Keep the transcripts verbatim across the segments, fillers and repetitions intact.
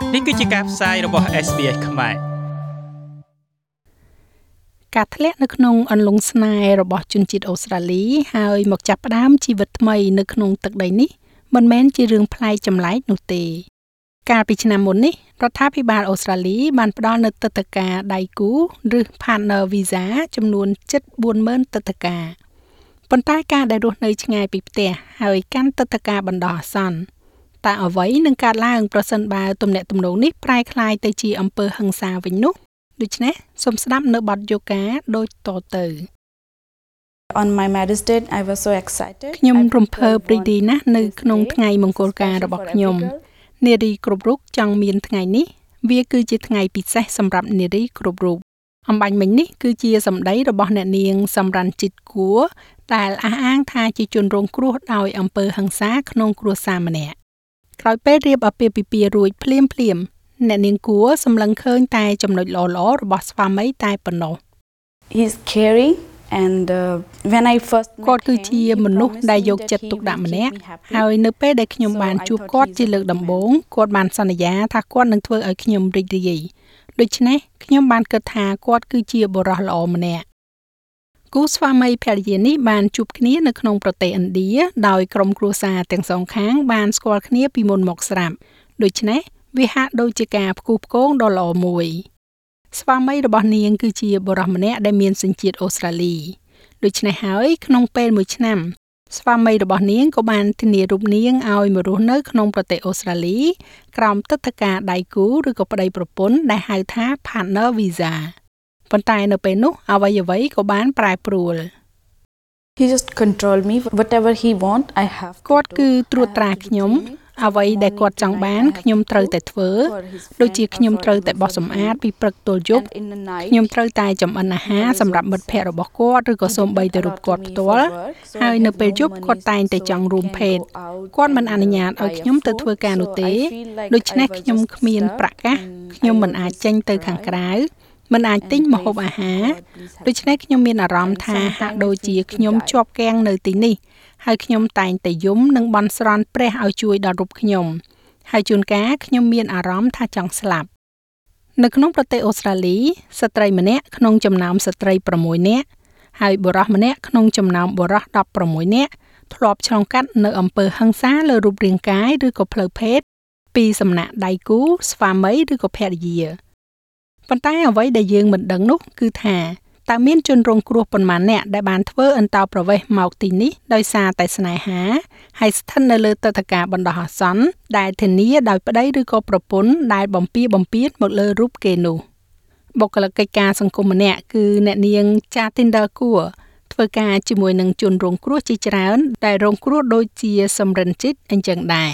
នេះគឺជាការផ្សាយរបស់ เอส บี เอส ខ្មែរការធ្លាក់នៅក្នុងអន្លង់ស្នេហ៍របស់ជនជាតិអូស្ត្រាលីហើយមកចាប់ផ្ដើមជីវិតថ្មីនៅក្នុងទឹកដីនេះមិនមែនជារឿងប្លែកចម្លែកនោះទេកាលពីឆ្នាំមុននេះរដ្ឋាភិបាលអូស្ត្រាលីបានផ្ដល់នូវទិដ្ឋាការដៃគូឬ Partner Visa ចំនួនជិត បួនម៉ឺន ទិដ្ឋាការប៉ុន្តែការដែលរស់នៅឆ្ងាយពីផ្ទះហើយកាន់ទិដ្ឋាការបណ្ដោះអាសន្នតើអ្វីនឹងកើតឡើងប្រសិនបើទំនាក់ទំនងនេះប្រែក្លាយទៅជាអំពើហិង្សាវិញនោះដូច្នេះសូមស្ដាប់នៅបទយូកាដូចតទៅ On my marriage date I was so excited ខ្ញុំរំភើបរីករាយណាស់នៅក្នុងថ្ងៃមង្គលការរបស់ខ្ញុំនារីគ្រប់រូបចង់មានថ្ងៃនេះវាគឺជាថ្ងៃពិសេសសម្រាប់នារីគ្រប់រូបអំបញ្ញមិញនេះគឺជាសម្ដីរបស់អ្នកនាងសំរ៉ាន់ជីតគួរដែលអះអាងថាជាជនរងគ្រោះដោយអំពើហិង្សាក្នុងគ្រួសារម្នាក់ក្រោយពេលរៀបអាពាហ៍ពិពាហ៍រួចភ្លាមភ្លាមអ្នកនាងគួរសម្លឹងឃើញតែចំណុចល្អៗរបស់ស្វាមីតែប៉ុណ្ណោះ He's caring and uh, when I first គាត់គឺជាមនុស្សដែលយកចិត្តទុកដាក់ម្នាក់ហើយនៅពេលដែលខ្ញុំបានជួបគាត់ជាលើកដំបូងគាត់បានសន្យាថាគាត់នឹងធ្វើឲ្យខ្ញុំរីករាយដូច្នេះខ្ញុំបានគិតថាគាត់គឺជាបុរសល្អម្នាក់គូស្វាមីភរិយានេះបានជួបគ្នានៅក្នុងប្រទេសឥណ្ឌាដោយក្រុមគ្រួសារទាំងសងខាងបានស្គាល់គ្នាពីមុនមកស្រាប់ដូច្នេះវាហាក់ដូចជាការផ្គូផ្គងដ៏ល្អមួយស្វាមីរបស់នាងគឺជាបុរសម្នាក់ដែលមានសញ្ជាតិអូស្ត្រាលីដូច្នេះហើយក្នុងពេលមួយឆ្នាំស្វាមីរបស់នាងក៏បានធានារូបនាងឲ្យមករស់នៅក្នុងប្រទេសអូស្ត្រាលីក្រោមទិដ្ឋាការដៃគូឬក៏ប្តីប្រពន្ធដែលហៅថា Partner Visa ប៉ុន្តែនៅពេលនោះអ្វីអ្វីក៏បានប្រែប្រួល He just control me whatever he want I have គាត់គឺត្រួតត្រាខ្ញុំអ្វីដែលគាត់ចង់បានខ្ញុំត្រូវតែធ្វើដូចជាខ្ញុំត្រូវតែបោសសម្អាតពីព្រឹកទល់យប់ខ្ញុំត្រូវតែចម្អិនអាហារសម្រាប់មិត្តភ័ក្តិរបស់គាត់ឬក៏សូម្បីតែរូបគាត់ផ្ទាល់ហើយនៅពេលយប់គាត់តែងតែចង់រួមភេទគាត់មិនអនុញ្ញាតឲ្យខ្ញុំទៅធ្វើការនោះទេដូច្នេះខ្ញុំគ្មានប្រកាសខ្ញុំមិនអាចចេញទៅខាងក្រៅមិនអាចទិញម្ហូបអាហារដូច្នេះខ្ញុំមានអារម្មណ៍ថាហាក់ដូចជាខ្ញុំជាប់គាំងនៅទីនេះហើយខ្ញុំតែងតែយំនិងបន់ស្រន់ព្រះឲ្យជួយដល់រូបខ្ញុំហើយជួនកាលខ្ញុំមានអារម្មណ៍ថាចង់ស្លាប់នៅក្នុងប្រទេសអូស្ត្រាលីស្ត្រីម្នាក់ក្នុងចំណោមស្ត្រីប្រាំមួយនាក់ហើយបុរសម្នាក់ក្នុងចំណោមបុរសដប់ប្រាំមួយនាក់ធ្លាប់ឆ្លងកាត់នៅអំពើហិង្សាលើរូបរាងកាយឬក៏ផ្លូវភេទពីសំណាក់ដៃគូស្វាមីឬក៏ភរិយាប៉ុន្តែអ្វីដែលយើងមិនដឹងនោះគឺថាតើមានជនរងគ្រោះប៉ុន្មានអ្នកដែលបានធ្វើអន្តោប្រវេសន៍មកទីនេះដោយសារតែស្នេហាហើយស្ថិតនៅលើទិដ្ឋាការបណ្ដោះអាសន្នដែលធានាដោយប្តីឬក៏ប្រពន្ធដែលបំពាបំពានមកលើរូបគេនោះបុគ្គលិកកិច្ចការសង្គមម្នាក់គឺអ្នកនាង Jatinda Kaur ធ្វើការជាមួយនឹងជនរងគ្រោះជាច្រើនដែលរងគ្រោះដូចជាសំរិនជិតអញ្ចឹងដែរ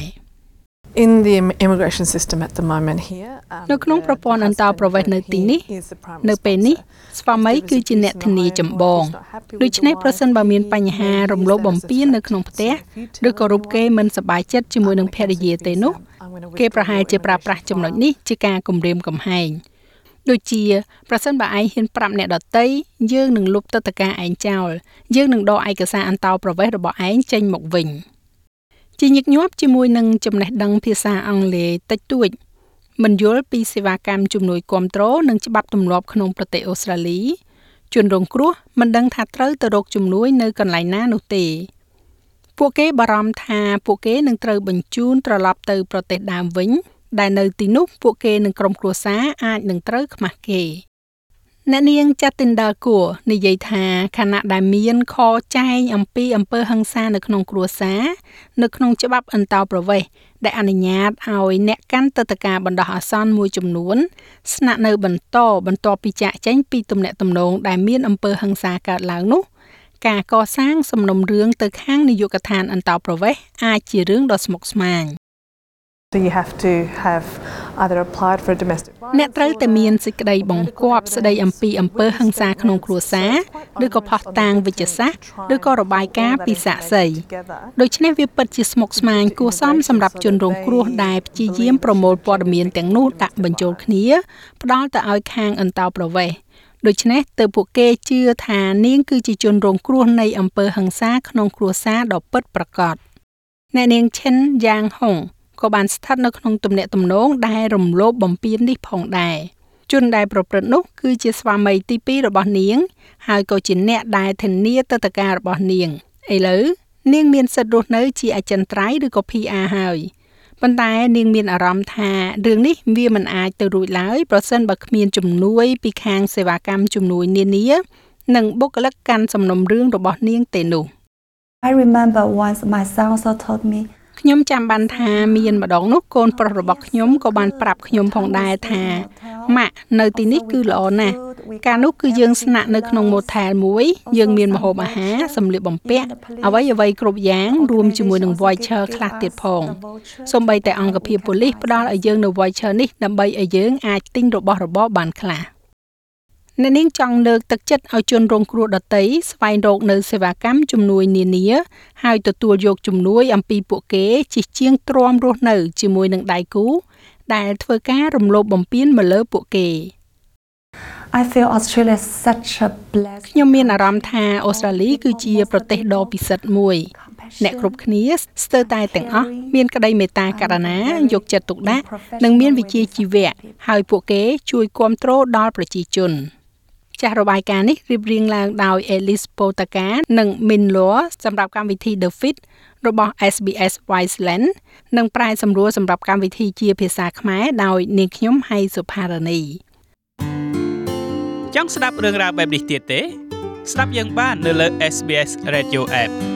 In the immigration system at the moment here នៅក្នុងប្រព័ន្ធអន្តោប្រវេសន៍នៅទីនេះនៅពេលនេះស្វាមីគឺជាអ្នកធានាចម្បងដូច្នេះប្រសិនបើមានបញ្ហារំលោភបំពាននៅក្នុងផ្ទះឬក៏រូបគេមិនសប្បាយចិត្តជាមួយនឹងភរិយាទេនោះគេប្រហែលជាប្រើប្រាស់ចំណុចនេះជាការគំរាមកំហែងដូចជាប្រសិនបើឯងហ៊ានប្រាប់អ្នកដទៃយើងនឹងលុបទិដ្ឋាការឯងចោលយើងនឹងដកឯកសារអន្តោប្រវេសន៍របស់ឯងចេញមកវិញជាញឹកញាប់ជាមួយនឹងចំណេះដឹងភាសាអង់គ្លេសតិចតួចមិនយល់ពីសេវាកម្មជំនួយគាំទ្រនិងច្បាប់ទម្លាប់ក្នុងប្រទេសអូស្ត្រាលីជនរងគ្រោះមិនដឹងថាត្រូវទៅរកជំនួយនៅកន្លែងណានោះទេពួកគេបារម្ភថាពួកគេនឹងត្រូវបញ្ជូនត្រឡប់ទៅប្រទេសដើមវិញដែលនៅទីនោះពួកគេនិងក្រុមគ្រួសារអាចនឹងត្រូវខ្មាស់គេអ្នកនាង Jatinda Kaur និយាយថាខណៈដែលមានខចែងអំពីអំពើហិង្សានៅក្នុងគ្រួសារនៅក្នុងច្បាប់អន្តោប្រវេសន៍ដែលអនុញ្ញាតឲ្យអ្នកកាន់ទិដ្ឋាការបណ្ដោះអាសន្នមួយចំនួនស្នាក់នៅបន្តបន្ទាប់ពីចាកចេញពីទំនាក់ទំនងដែលមានអំពើហិង្សាកើតឡើងនោះការកសាងសំណុំរឿងទៅខាងនាយកដ្ឋានអន្តោប្រវេសន៍អាចជារឿងដ៏ស្មុគស្មាញ So you have to have either applied for a domestic violence អ្នកត្រូវតែមានសេចក្តីបង្គាប់ស្តីអំពីអំពើហិង្សាក្នុងគ្រួសារឬក៏ផុសតាងវិជ្ជសាស្ត្រឬក៏របាយការណ៍ពីសាក្សីដូច្នេះវាពិតជាស្មុគស្មាញគួរសមសម្រាប់ជនរងគ្រោះដែលព្យាយាមប្រមូលព័ត៌មានទាំងនោះដាក់បញ្ចូលគ្នាផ្ដល់ទៅឲ្យខាងអន្តោប្រវេសន៍ដូច្នេះទើបពួកគេជឿថានាងគឺជាជនរងគ្រោះនៃអំពើហិង្សាក្នុងគ្រួសារដ៏ពិតប្រាកដអ្នកនាង Chen Yang Hong ក៏បានស្ថិតនៅក្នុងទំនាក់ទំនងដែលរំលោភបំពាននេះផងដែរជនដែលប្រព្រឹត្តនោះគឺជាស្វាមីទីពីររបស់នាងហើយក៏ជាអ្នកដែលធានាទិដ្ឋាការរបស់នាងឥឡូវនាងមានសិទ្ធិរស់នៅជាអចិន្ត្រៃយ៍ឬក៏ P R ហើយប៉ុន្តែនាងមានអារម្មណ៍ថារឿងនេះវាមិនអាចទៅរួចឡើយប្រសិនបើគ្មានជំនួយពីខាងសេវាកម្មជំនួយនានានិងបុគ្គលិកកាន់សំណុំរឿងរបស់នាងទេនោះ I remember once my son also told me ខ្ញុំចាំបានថាមានម្ដងនោះកូនប្រុសរបស់ខ្ញុំក៏បានប្រាប់ខ្ញុំផងដែរថាម៉ាក់នៅទីនេះគឺល្អណាស់កាលនោះគឺយើងស្នាក់នៅក្នុង motel មួយយើងមានម្ហូបអាហារសម្លៀកបំពាក់អ្វីអ្វីគ្រប់យ៉ាងរួមជាមួយនឹង voucher ខ្លះទៀតផងសូម្បីតែអង្គភាពប៉ូលីសផ្ដល់ឲ្យយើងនៅ voucher នេះដើម្បីឲ្យយើងអាចទិញរបស់របរបានខ្លះអ្នកនាងចង់លើកទឹកចិត្តឲ្យជនរងគ្រោះដទៃស្វែងរកនៅសេវាកម្មជំនួយនានាហើយទទួលយកជំនួយអំពីពួកគេជាជាងទ្រាំរស់នៅជាមួយនឹងដៃគូដែលធ្វើការរំលោភបំពានមកលើពួកគេ I feel Australia is such a blessed ខ្ញុំមានអារម្មណ៍ថាអូស្ត្រាលីគឺជាប្រទេសដ៏ពិសិដ្ឋមួយអ្នកគ្រប់គ្នាស្ទើរតែទាំងអស់មានក្តីមេត្តាករុណាយកចិត្តទុកដាក់និងមានវិជ្ជាជីវៈហើយពួកគេជួយគាំទ្រដល់ប្រជាជនចាស់របាយការណ៍នេះរៀបរៀងឡើងដោយ Elise Potaka និង Min Law សម្រាប់កម្មវិធី The Fit របស់ S B S Wiseland និងប្រែសម្រួលសម្រាប់កម្មវិធីជាភាសាខ្មែរដោយនាងខ្ញុំហៃសុផារនីចង់ស្ដាប់រឿងរ៉ាវបែបនេះទៀតទេស្ដាប់យើងបាននៅលើ S B S Radio App